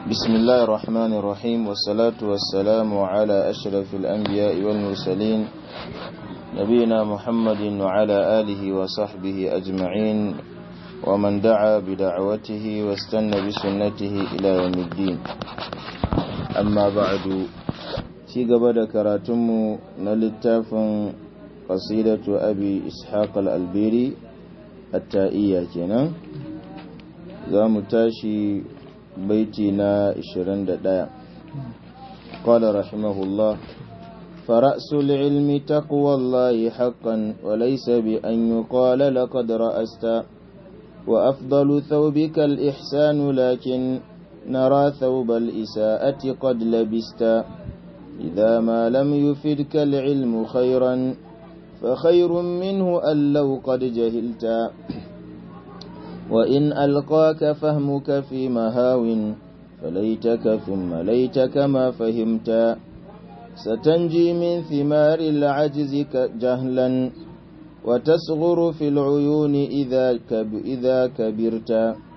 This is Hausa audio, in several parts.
بسم الله الرحمن الرحيم والصلاة والسلام على أشرف الأنبياء والمرسلين نبينا محمد وعلى آله وصحبه أجمعين ومن دعا بدعوته واستنى بسنته إلى يوم الدين. أما بعد، في قبل كراتم نلتاف قصيدة أبي إسحاق الألبيري التائية كنا za mu tashi baiti na 21. Qala rahimahullah, fara'sul ilmi taqwallahi haqqan wa laysa bi an yuqala laqad ra'asta wa afdalu thawbika al-ihsanu lakin nara thawba al-isaa'ati qad labista idha ma lam yufidka al-ilmu khayran fa khayrun minhu an law qad jahilta وإن ألقاك فهمك في مهاو فليتك ثم ليتك ما فهمت ستنجي من ثمار العجز جهلا وتصغر في العيون إذا كبرت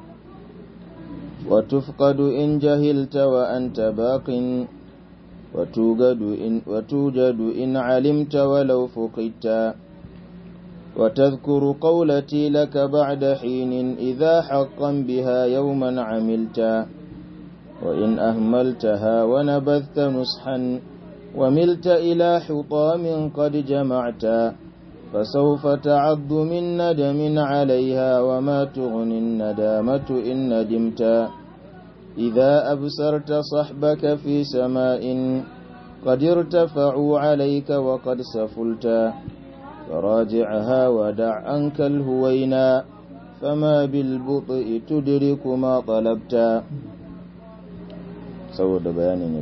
وتفقد إن جهلت وأنت باق وتوجد إن علمت ولو فقدت وتذكر قولتي لك بعد حين إذا حقا بها يوما عملت وإن أهملتها ونبذت نصحا وملت إلى حطام قد جمعت فسوف تعض من ندم عليها وما تغني الندامة إن ندمت إذا أبصرت صحبك في سماء قد ارتفعوا عليك وقد سفلت فراجعها ودع عنك الهوينا فما بالبطء تدرك ما طلبت. سوى بيان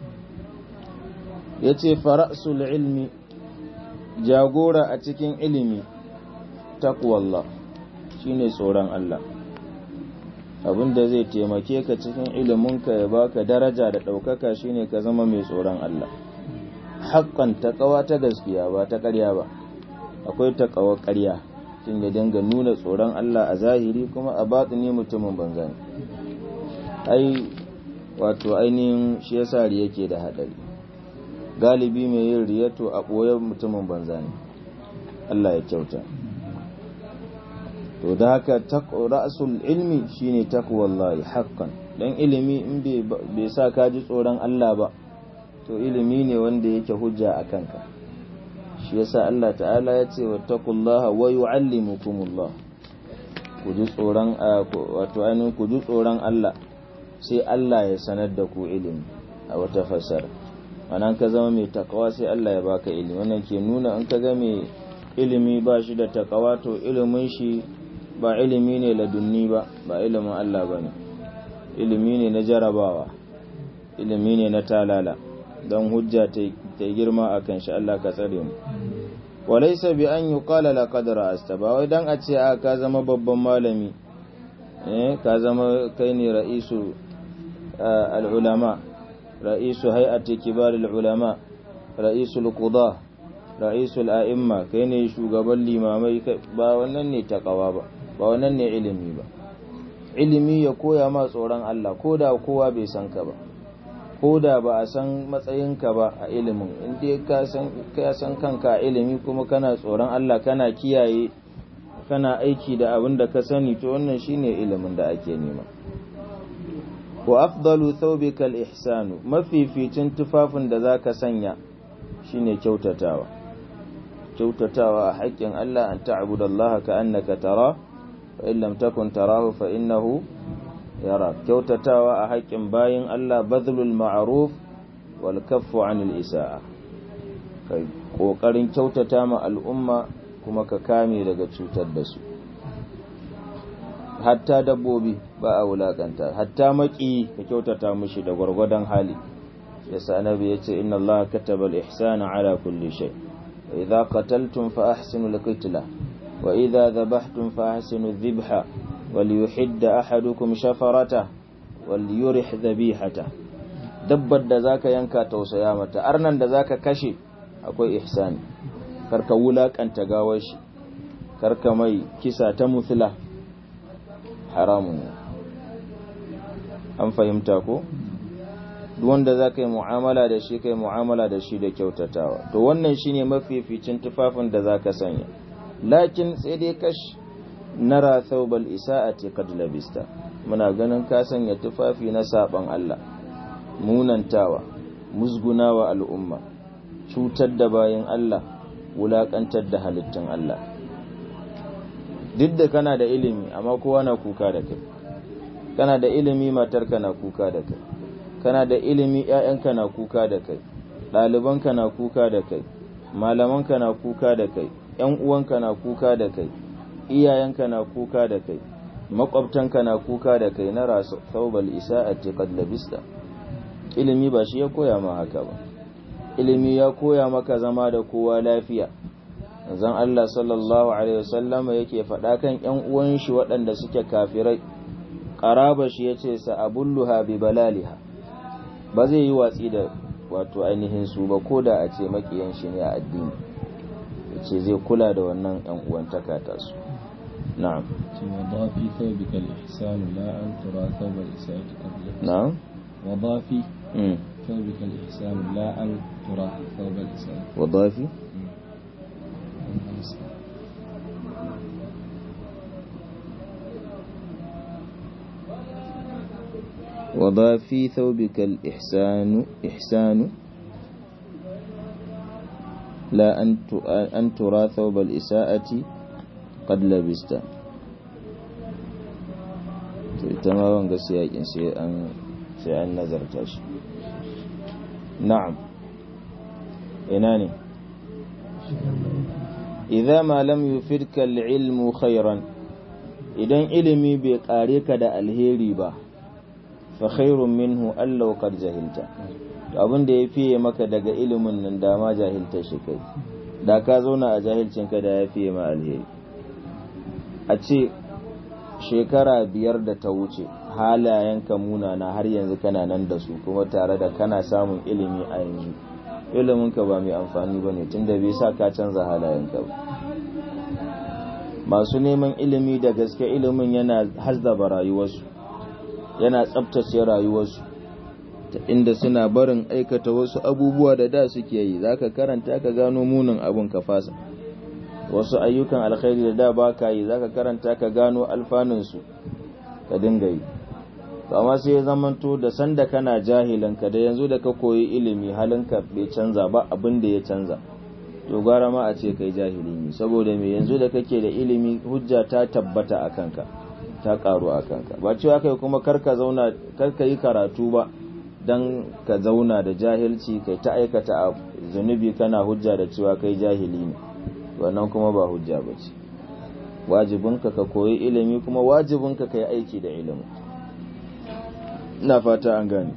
yace fara'sul ilmi, jagora a cikin ilimi taqwallah shine tsoron Allah. Abinda zai taimake ka cikin iliminka ya baka daraja da ɗaukaka shine ka zama mai tsoron Allah. Haqqan, taqwa ta gaskiya ba ta ƙarya ba. Akwai takawar ƙarya, tun ya dinga nuna tsoron Allah a zahiri kuma a batini mutumin banza ne. Wato ainihin shi yasa riya ke da haɗari. Galibi mai yin riya to a ɓoye mutumin banza ne. Allah ya kyauta. To da haka ra'sul ilmi shine taqwallahi haqqan. Dan ilimi in bai sa ka ji tsoron Allah ba, to ilimi ne wanda yake hujja a kanka. Shi yasa Allah ta'ala ya ce wattaqullaha wa yu'allimukumullah, ku ji tsoron ku ji tsoron Allah sai Allah ya sanar da ku ilimi. A wata fasara anan ka zama mai takawa sai Allah ya baka ilimi. Wannan ke nuna in ka ga mai ilimi ba shi da takawa to ilimin shi ba ilimi ne ladunni ba ilimin Allah bane, ilimi ne na jarabawa, ilimi ne na talala don hujja ta girma a kan shi. Allah ka tsare mu. Walaysa bi an yuqala laqad ra'asta, ba wai dan a ce ka zama babban malami, ka zama kai ne ra'isu al-ulama, ra'isu hay'ati kibar al-ulama, ra'isul qudah, ra'isul a'imma, kai ne shugaban limamai. Ba wannan ne takawa ba wannan ne ilimi ba. Ilimi ya koya ma tsoron Allah, koda kowa bai san ka ba, ko da ba a san matsayinka ba a ilimin, inda ka san kanka a ilimi kuma kana tsoron Allah, kana kiyaye, kana aiki da abin da ka sani, to wannan shine ilimin da ake nema. Wa afdalu thawbika al-ihsanu, mafificin tufafin da zaka sanya shine kyautatawa a haƙƙin Allah, an ta'budallaha ka'annaka tara fa in lam takun tarahu fa innahu yara. Kyautatawa a haƙƙin bayin Allah, badlul ma'ruf wal kaffu 'anil isa'a, kai kokarin kyautata ma al'umma kuma ka kame daga cutar da su. Hatta dabbobi ba a wulakanta, hatta maki ka kyautata mushi da gwargwadon hali. Yasa annabi yace inna Allah kataba al-ihsana 'ala kulli shay, wa idha qataltum fa ahsinu al-qitla wa idha dhabhtum fa ahsinu adh-dhibha وليحد أحدكم شفرته وليرح ذبيحته. dabbar da zaka yanka tausaya mata, arnan da zaka kashe akwai ihsani, karka wulakanta gawar shi, karka mai kisa ta muthla, haramun. an fahimta ko duk wanda za ka yi mu'amala da shi kai mu'amala da shi da kyautatawa to wannan shine mafificin tufafin da za ka sanya lakin sai dai kash nara thawbal isa'ati qad labista muna ganin ka sanya tufafi na saban Allah munantawa musgunawa al'umma cutar da bayin Allah wulakantar da halittun Allah duk da kana da ilimi amma kowa na kuka da kai kana da ilimi matarka na kuka da kai kana da ilimi ƴaƴanka na kuka da kai ɗalibanka na kuka da kai malamanka na kuka da kai ƴan uwanka na kuka da kai iyayenka na kuka da kai makwabtanka na kuka da kai na rasu thawbal isa'ati qad labista ilimi ba shi ya koya ma haka ba ilimi ya koya maka zama da kowa lafiya zan Allah sallallahu alaihi wasallama yake faɗa kan ƴan uwan shi waɗanda suke kafirai qaraba shi yace sa abulluha bi balaliha ba zai yi watsi da wato ainihin su ba koda a ce makiyan shi ne a addini yace zai kula da wannan ƴan uwan takata su na'am wadafi thawbika al-ihsan la an tura thawb al-isa'ati qabla na'am wadafi ثوبك الإحسان لا أن ترى ثوب الإحسان وظائفي وظائفي ثوبك الإحسان لا أن ترى ثوب الإساءة قد لبست تمام قصياك sai an nazarta shi na'am ina ne idza ma lam yufidka al-ilmu khairan idan ilimi bai kare ka da alheri ba fa khairun minhu allau qad jahilta to abin da yafi maka daga ilimin nan da ma jahilta shi kai da ka zauna a jahilcin ka da yafi ma alheri a ce shekara 5 da ta wuce halayenka munana har yanzu kana nan da su kuma tare da kana samun ilimi a yanzu iliminka ba mai amfani ba ne tunda bai sa ka canza halayenka ba masu neman ilimi da gaske ilimin yana hazzaba rayuwarsu yana tsabtace rayuwarsu ta inda suna barin aikata wasu abubuwa da da suke yi zaka karanta ka gano munin abun ka fasa wasu ayyukan alkhairi da baka yi zaka karanta ka gano alfanunsu ka dinga yi to amma sai ya zamanto da sanda kana jahilanka da yanzu da ka koyi ilimi halinka bai canza ba abin da ya canza to gwara ma a ce kai jahili ne saboda me yanzu da kake da ilimi hujja ta tabbata a kanka ta karu a kanka ba cewa kai kuma karka yi karatu ba dan ka zauna da jahilci kai ta aikata zunubi kana hujja da cewa kai jahili ne wannan kuma ba hujja bace wajibinka ka koyi ilimi kuma wajibinka ka yi aiki da ilimi ina fata an gane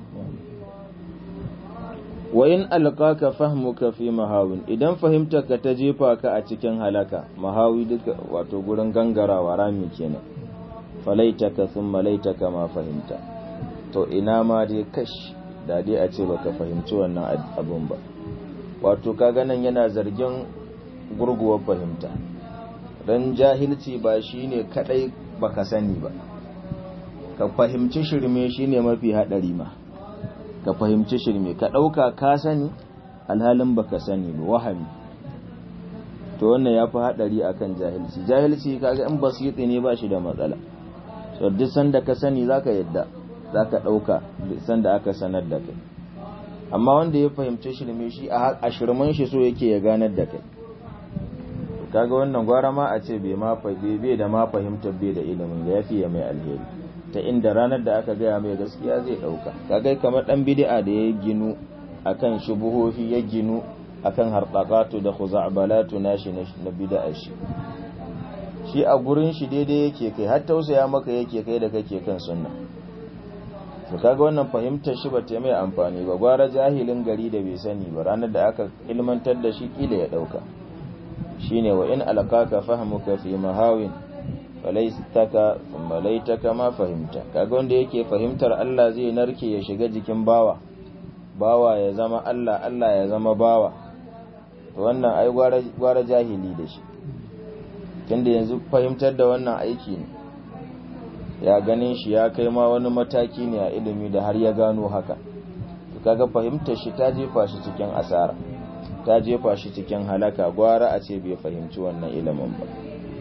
wa in alqaka fahmuka fi mahawin idan fahimtarka ta jefa ka a cikin halaka mahawi duka wato gurin gangarawa rami kenan falaitaka thumma laitaka ma fahimta to ina ma dai kash da dai a ce baka fahimci wannan abun ba wato kaga nan yana zargin gurguwar fahimta dan jahilci ba shine kadai baka sani ba ka fahimci shirme shine mafi hadari ma ka fahimci shirme ka dauka ka sani alhalin baka sani ba wahami to wannan yafi hadari akan jahilci kaga in basiti ne ba shi da matsala so duk sanda ka sani zaka yadda zaka dauka duk sanda aka sanar da kai amma wanda ya fahimci shirme shi a shirman shi so yake ya ganar da kai kaga wannan gwara ma a ce bai da ma fahimtar bai da ilimin da yafi ya mai alheri ta inda ranar da aka gaya mai gaskiya zai dauka kaga kamar dan bid'a da ya ginu akan shubuhohi ya ginu akan harqaqatu da khuza'balatu nashi na bid'a shi a gurin shi daidai yake kai har tausaya maka yake kai da kake kan sunna to kaga wannan fahimtar shi ba ta mai amfani ba gwara jahilin gari da bai sani ba ranar da aka ilmantar da shi kila ya dauka shine wa in alqaka fahmuka fi mahawin falaitaka thumma laitaka ma fahimta kaga wanda yake fahimtar Allah zai narke ya shiga jikin bawa ya zama Allah ya zama bawa to wannan ai gwara jahili da shi tunda yanzu fahimtar da wannan aiki ne ya ganin shi ya kai ma wani mataki ne a ilimi da har ya gano haka, to kaga fahimtar shi ta jefa shi cikin asara, ta jefa shi cikin halaka, gwara a ce bai fahimci wannan ilimin ba.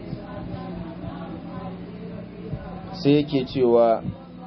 sai yake cewa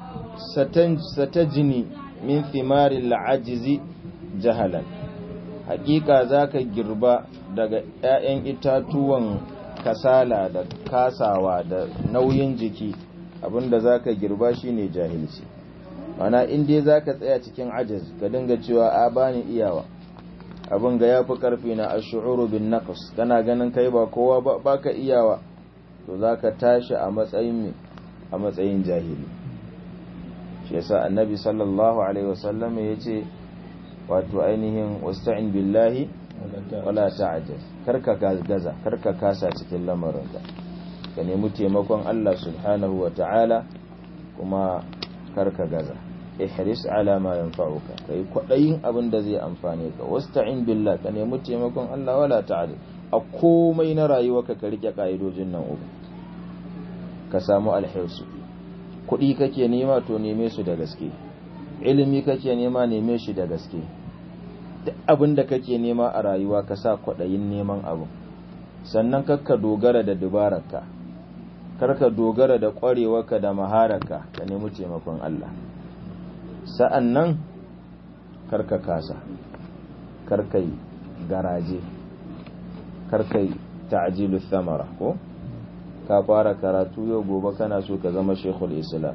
satajini min thimaril ajizi jahalan, hakika zaka girba daga 'ya'yan itatuwan kasala da kasawa da nauyin jiki, abinda zaka girba shine jahilci. mana in dai zaka tsaya cikin ajiz ka dinga cewa a bani iyawa, abin ga yafi karfi na ash'uru bin naqs, kana ganin kai ba kowa ba, baka iyawa, to zaka tashi a matsayin jahili. shi yasa annabi sallallahu alaihi wasallam yace wato ainihin wasta'in billahi wala ta'jaz, karka gaza, karka kasa cikin lamarinka, ka nemi taimakon Allah subhanahu wata'ala kuma karka gaza. ihris ala ma yanfa'uka, kai kwadayin abin da zai amfane ka, wasta'in billah, ka nemi taimakon Allah wala ta'jaz. a komai na rayuwarka ka rike kaidojin nan uku, ka samu alhirsu. kuɗi kake nema to neme su da gaske, ilimi kake nema neme shi da gaske, duk abin da kake nema a rayuwa ka sa kwaɗayin neman abu. sannan karka dogara da dubararka, karka dogara da ƙwarewarka da mahararka, ka nemi taimakon Allah. sa'annan karka kasa, karkai garaje, karkai ta'jilu thamara. ko ka fara karatu yau gobe kana so ka zama shekul islam,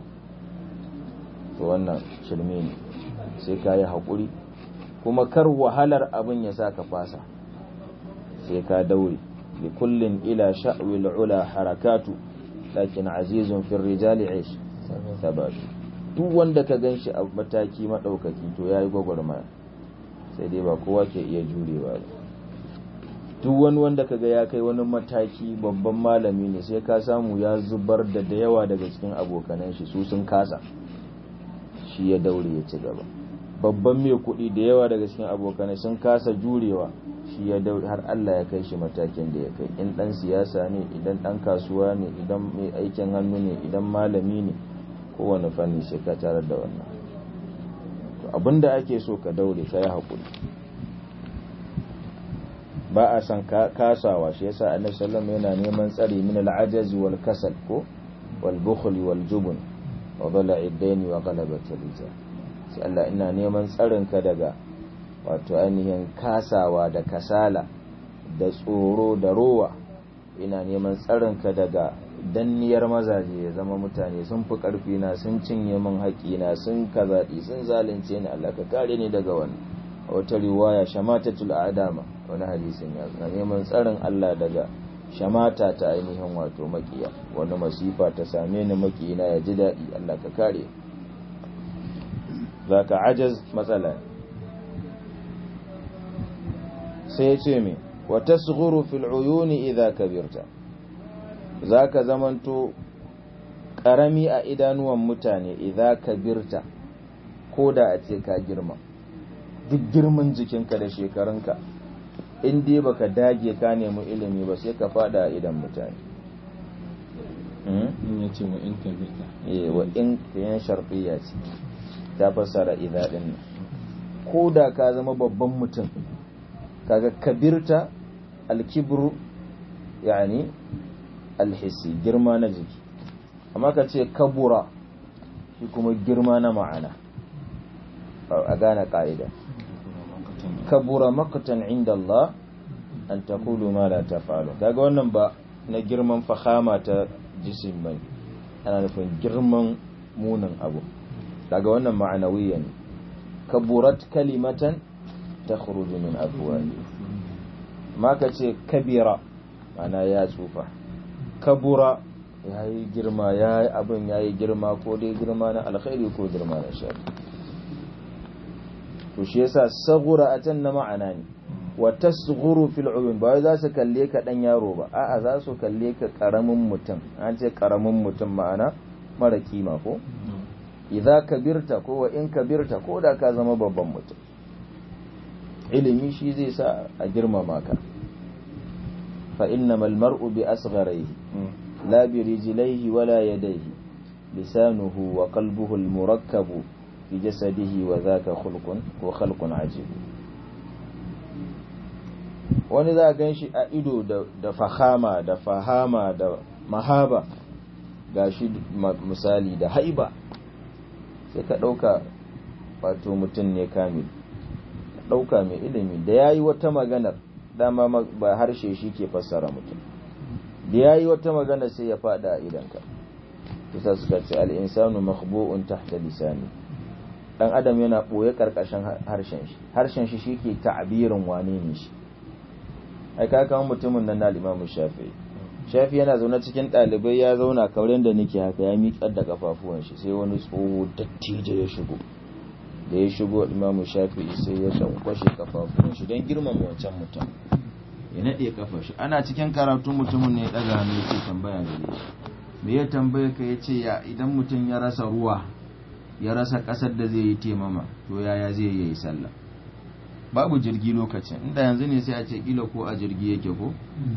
to wannan shirme ne, sai ka yi haƙuri, kuma kar wahalar abin ya sa ka fasa, sai ka daure. li kullin ila sha'wil ula harakatu, lakin azizun fil rijali aish sabatu. duk wanda ka ganshi a mataki madaukaki to yayi gwagwarmaya, sai dai ba kowa ke iya jurewa ba. duk wani wanda kaga ya kai wani mataki babban malami ne, sai ka samu ya zubar da yawa daga cikin abokanan shi, su sun kasa, shi ya daure ya ci gaba. babban mai kuɗi da yawa daga cikin abokanai sun kasa jurewa, shi ya daure har Allah ya kai shi matakin da ya kai. in dan siyasa ne, idan dan kasuwa ne, idan mai aikin hannu ne, idan malami ne, kowane fanni sai ka tarar da wannan. to abinda ake so ka daure, ka yi haƙuri, ba a san kasawa. shi yasa annabi sallallahu alaihi wasallam yana neman tsari min al-ajaz wal kasal, ko wal bukhl wal jubn wa dala'i ad-dayn wa ghalabat al-rijal. sai Allah, ina neman tsarin ka daga wato ainihin kasawa da kasala da tsoro da rowa, ina neman tsarin ka daga danniyar mazaje, ya zama mutane sun fi karfi na, sun cinye min haƙina, sun kazaɗi, sun zalunce ni. Allah ka kare ni daga wannan. a wata riwaya shamatatul a'dama, wani hadisin ya zo, neman tsarin Allah daga shamata ta ainihin wato makiya, wani masifa ta same ni makiyina ya ji daɗi, Allah ka kare. zaka ajaz matsala. sai ya ce me, wa tasghuru fil uyuni idha kabirta, zaka zamanto karami a idanuwan mutane idha kabirta, koda a ce ka girma, duk girman jikinka da shekarunka, in dai baka dage ka nemi ilimi ba, sai ka fada a idan mutane. in yace wa in kabirta, wa in kayan sharfiya ce ta fassara idha din. koda ka zama babban mutum, kaga kabirta alkibru yani alhissi, girma na jiki, amma ka ce kabura shi kuma girma na ma'ana. a gane ka'ida, kabura maqtan inda Allah an taqulu ma la taf'alu. kaga wannan ba na girman fahama ta jisim bane, ana nufin girman munin abu. kaga wannan ma'anawiyan, kaburat kalimatan takhruju min afwahi. ma ka ce kabira ana ya tsufa, kabura yayi girma, yayi abin yayi girma, ko dai girma na alkhairi ko girma na shari. to shi yasa saghura atan na ma'ana ne, wa tasghuru fil uyun, ba za su kalle ka dan yaro ba, a'a za su kalle ka karamin mutum. an ce karamin mutum ma'ana mara kima, ko idza kabirta, ko wa in kabirta, ko da ka zama babban mutum. ilimi shi zai sa a girmama ka. fa innamal mar'u bi asgharihi la bi rijlaihi wala yadayhi lisanuhu wa qalbuhu al-murakkabu fi jasadihi wa dhaka khalqun ajib. wani za a gan shi a ido da fahama da mahaba gashi misali da haiba, sai ka ɗauka wato mutum ne kamil, ɗauka mai ilimi da ya yi wata maganar, dama ba harshe shi ke fassara mutum, da ya yi wata maganar sai ya faɗa a idanka. kusa suka ce al'insanu makhbu'un tahta lisani, ɗan adam yana ɓoye ƙarƙashin harshen shi ke ta'abirin wane ne shi. ai ka kama mutumin nan na Imam Shafi yana zaune cikin ɗalibai, ya zauna kauren da nake haka, ya miƙar da kafafuwan shi, sai wani tsoho dattijo ya shigo. da ya shigo Imam Shafi sai ya tankwashe kafafuwan shi don girmama wancan mutum, ya naɗe kafar shi. ana cikin karatu mutumin ne ya ɗaga hannu ya ce tambaya gare shi. me ya tambaye ka? ya ce idan mutum ya rasa ruwa, ya rasa ƙasar da zai yi temama, to yaya zai yi sallah? babu jirgi lokacin, inda yanzu ne sai a ce kila ko a jirgi yake ko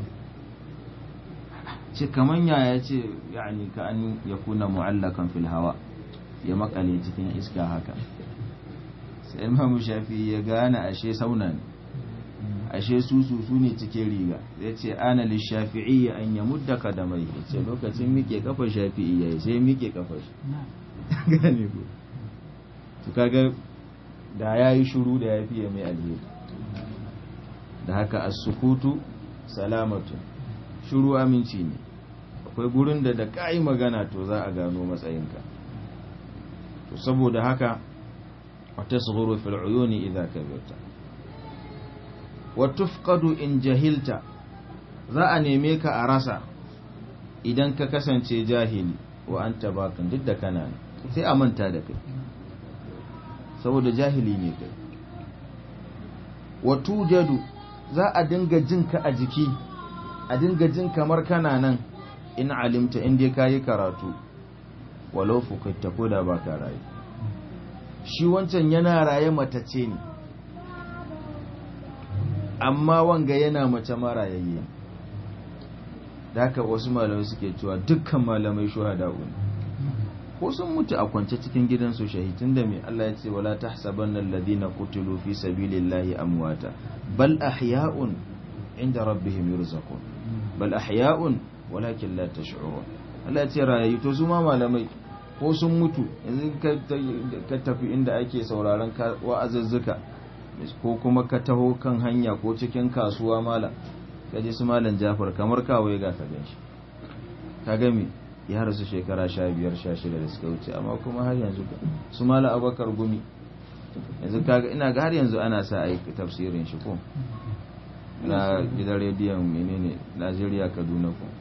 ce kaman yaya ce yani ka an yakuna mu'allakan fil hawa, ya makale cikin iska haka. sai Imam Shafi ya gane ashe sauna ne, ashe su ne cikin riga. ya ce ana li shafi'i an yamudda kadamai, ce lokacin mike kafa Shafi'i yayi, sai mike kafa shi gane ko to kaga da ya yi shuru da ya fiye mai alheri. da haka as-sukutu salamatu, shuru aminci ne. akwai gurin da ka yi magana to za a gano matsayinka. to saboda haka wa tasghuru fil uyuni idha kabirta wa tufqadu in jahilta, za a neme ka a rasa idan ka kasance jahili. wa anta bakin, duk da kana sai a manta da kai saboda jahili ne kai. wato jadu, za a dinga jinka a jiki, a dinga jin kamar kana nan in alimta, inda ka yi karatu, walau fukatta ko da ba ka raye. shi wancan yana raye matace ne, amma wanga yana mace marayayye. da haka wasu malamai suke cewa dukkan malamai shuhada'u ne, ko sun mutu a kwance cikin gidansu shahidin da mai Allah ya ce wala tahsabanna alladhina qutilu fi sabilillahi amwata bal ahya'un inda rabbihim yurzaqun, bal ahya'un walakin la tash'urun. Allah ya ce rayayi, to su ma malamai ko sun mutu, yanzu ka tafi inda ake sauraron wa'azuzzuka, ko kuma ka taho kan hanya ko cikin kasuwa malam, kaje su malam Jafar kamar kawai ga ka ganshi, ka ga me ya rasu shekara 15-16 da suka wuce, amma kuma har yanzu su mala Abubakar Gumi, yanzu kaga ina ga har yanzu ana sa aiki tafsirin shi ko na gidan rediyon menene Najeriya Kaduna ko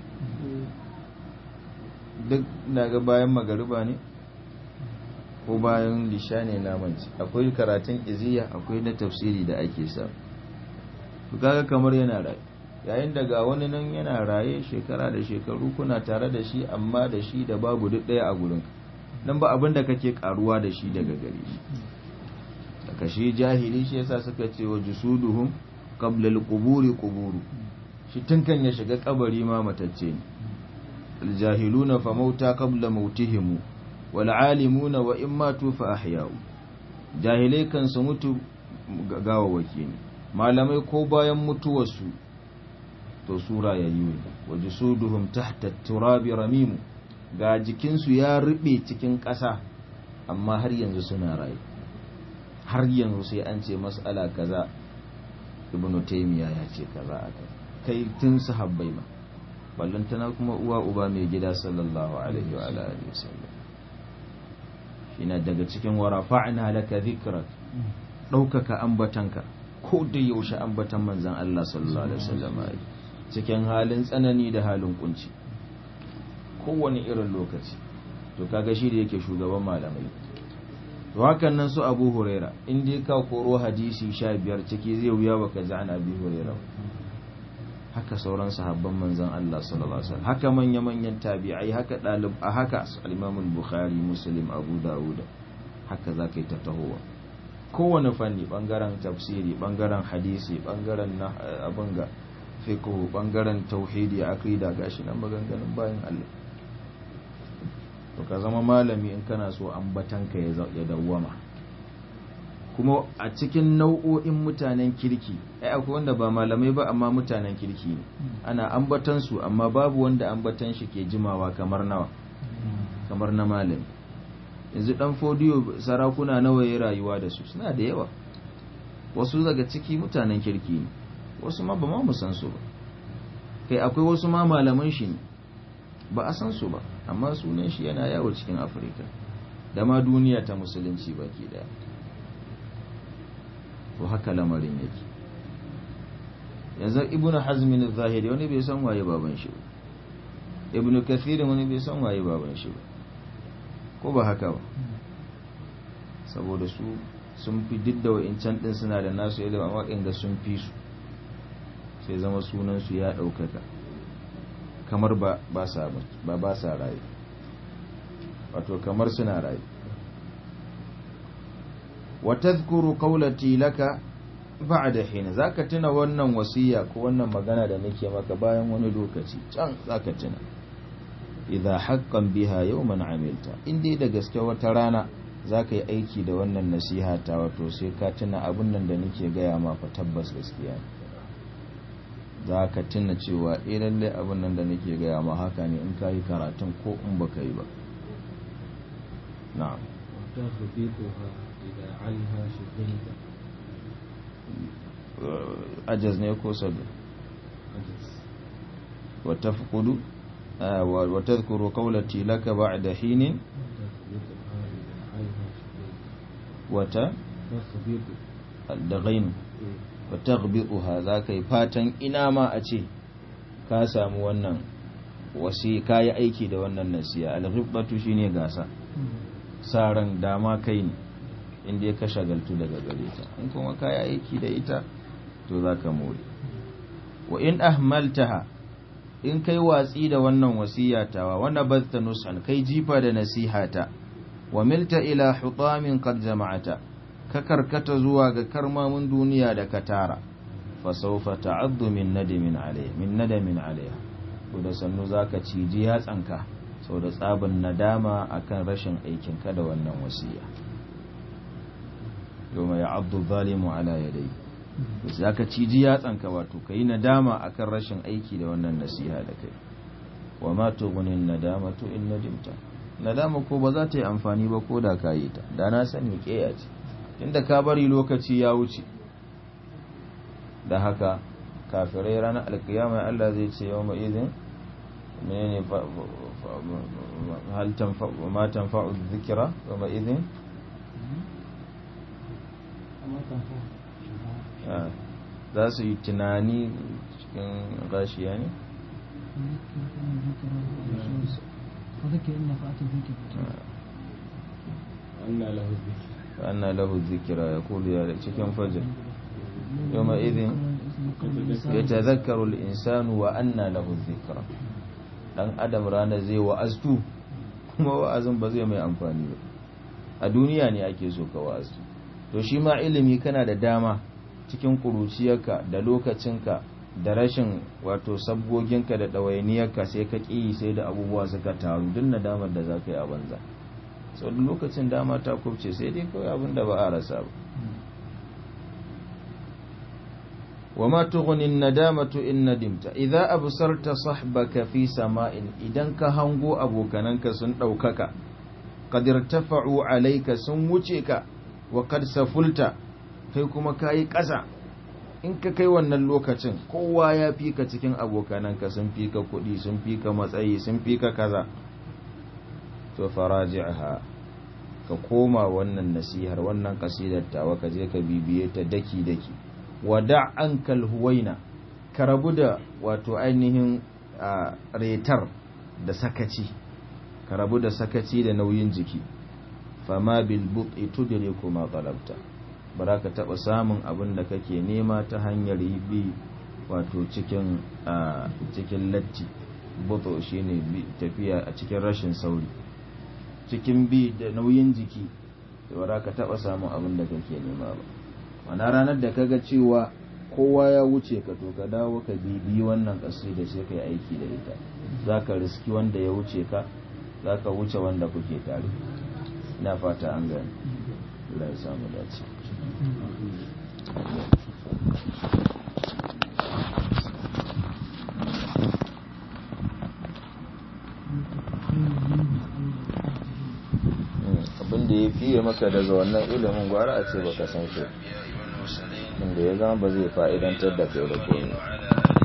duk daga bayan magariba ne ko bayan lisha ne namanci, akwai karatun iziya, akwai na tafsiri da ake sa. kaga kamar yana rayu, yayin da ga wani nan yana raye shekara da shekaru, kuna tare da shi, amma da shi da babu duk daya a gurin, dan ba abin da kake karuwa da shi daga gare shi. daga shi jahili, shi yasa suka ce wa jusuduhum qabla al-quburi quburu, shi tun kan ya shiga kabari ma matacce ne. al-jahiluna fa mauta qabla mautihim wal alimuna wa in matu fa ahya'u, jahilai kan su mutu gawawaki ne, malamai ko bayan mutuwarsu to sura yayi ne. wa jusuduhum tahta at-turabi ramimu, ga jikinsu ya rube cikin ƙasa, amma har yanzu suna rayu, har yanzu sai an ce mas'ala kaza ibnu taymiya ya ce kaza aka kai tun sahabbai ma, ballantana kuma uwa uba mai gida sallallahu alaihi wa alihi wasallam. ina daga cikin warafa'na laka dhikrak, daukaka ambatanka, ko da yaushe ambatan manzon Allah sallallahu alaihi wasallam cikin halin tsanani da halin kunci, kowane irin lokaci. to kaga shi da yake shugaban malamai. to hakan nan su Abu Huraira, in dai ka koro hadisi 15 ciki zai wuya baka ji an Abi Huraira. haka sauran sahabban manzon Allah sallallahu alaihi wasallam, haka manyan tabi'ai, haka haka al-Imam al-Bukhari, Muslim, Abu Dawud, haka zakai ta tahowa kowane fanni, bangaren tafsiri, bangaren hadisi, bangaren abanga fiqh, bangaren tauhidi, aqida, gashi nan maganganun bayan Allah. to ka zama malami in kana so ambatanka ya dawwama. Kuma a cikin nau'o'in mutanen kirki akwai wanda ba malamai ba amma mutanen kirki ne, ana ambatan su amma babu wanda ambatan shi ke jimawa kamar na malami. Yanzu dan fodiyo sarakuna nawa ya rayuwa da su, suna da yawa. Wasu daga ciki mutanen kirki ne, wasu ma ba ma mu san su ba, kai akwai wasu ma malaman shi ne ba a san su ba amma sunan shi yana yawo cikin Afirka da ma duniya ta musulunci baki daya. to haka lamarin yake. Yanzu Ibn Hazm al-Zahiri wani bai san waye baban shi ba, Ibn Kathir wani bai san waye baban shi ba, ko ba haka ba? Saboda su sun fi didda wa'incan din suna da nasu ilimi amma inda sun fi su, sai zama sunan su ya daukaka kamar ba sa rayu, wato kamar suna rayu. wa tadhkuru qawlati laka ba'da hin, zaka tuna wannan wasiya ko wannan magana da nake maka bayan wani lokaci can zaka tuna. idha haqqan biha yawman amilta, indai da gaske wata rana zaka yi aiki da wannan nasiha ta, wato sai ka tuna abun nan da nake gaya ma fa tabbas gaskiya ne. zaka tuna cewa lalle abun nan da nake gaya ma haka ne in kai karatun ko in baka yi ba. na'am. أجز نيكو صدر وتفقد وتذكر قولتي لك بعد حين الدغين وتغبطها ذاك فاتن إنما أتي كاسام ونن wasi kayi aiki da wannan nasiya. al-ghibatu shine gasa, saran dama kai ne inda ya ka shagaltu daga gare ta, in kuma kayi aiki da ita to zaka more. wa in ahmaltaha, in kai watsi da wannan wasiyatawa, wa nabatta nusan, kai jifa da nasihata, wa milta ila hutamin qad jama'ata, ka karkata zuwa ga karmamin duniya da ka tara, fa sawfa ta'addu min nadamin alayha, to da sannu zaka ciji yatsanka sau da tsabin nadama akan rashin aikin ka da wannan wasiya. yawma ya'addu zalimu ala yadayhi, zaka ciji yatsanka wato kai nadama akan rashin aiki da wannan nasiha da kai. wa ma tughni nadamatu in nadimta, nadama ko ba za ta yi amfani ba ko da ka yi ta, da na sani kiyaye ce, inda ka bari lokaci ya wuce. da haka kafirai ranar alkiyama Allah zai ce yawma idhin menene hal tanfa'u ma tanfa'u dhikra yawma idhin za su yi tunani cikin gashiya ne anna lahu dhikra yaqulu ya cikin fajr yawma idhin yatadhakkaru al-insanu wa anna lahu dhikra, dan adam rana zai wa'aztu kuma wa'azin ba zai mai amfani ba. a duniya ne ake so ka wa'aztu, to shi ma ilimi kana da dama cikin kuruciyarka da lokacinka da rashin wato sabgoginka da ɗawainiyarka sai ka ƙi sai da abubuwa suka taru, duk nadamar da za ka yi a banza. sau da lokacin dama ta kubce sai dai kawai abin da ba a rasa ba. وما تغني الندامة إن ندمت إذا أبصرت صحبك في سماء إذن كهنغو أبو كننك سنوكك قد ارتفعوا عليك سنوچك وقد سفلت كيكما كاي كسا إنك كي wannan lokacin kowa ya fika cikin abokananka, sun fika kudi, sun fika matsayi, sun fika kaza, to faraji'ha, ka koma wannan nasihar, wannan kasidar tawa ka je ka bibiye ta daki daki. wada ankal huwaina, ka rabu da wato ainihin retar da sakaci, ka rabu da sakaci da nauyin jiki. fama bil bud'i tudriku ma talabta, baraka taba samun abin da kake nema ta hanyar bi wato cikin latti. butu shine tafiya a cikin rashin sauri, cikin bi da nauyin jiki, baraka taba samun abin da kake nema ba. wana ranar da kaga cewa kowa ya wuce ka, to ka dawo ka bibi wannan kasai da sai kai aiki da ita, zaka riski wanda ya wuce ka za ka wuce wanda kuke tare. Ina fata an gani. Allah ya samu dace. Abinda ya fiye maka daga wannan ilimin gwara a ce baka san shi, inda ya zama ba zai fa'idantar da kai da komai.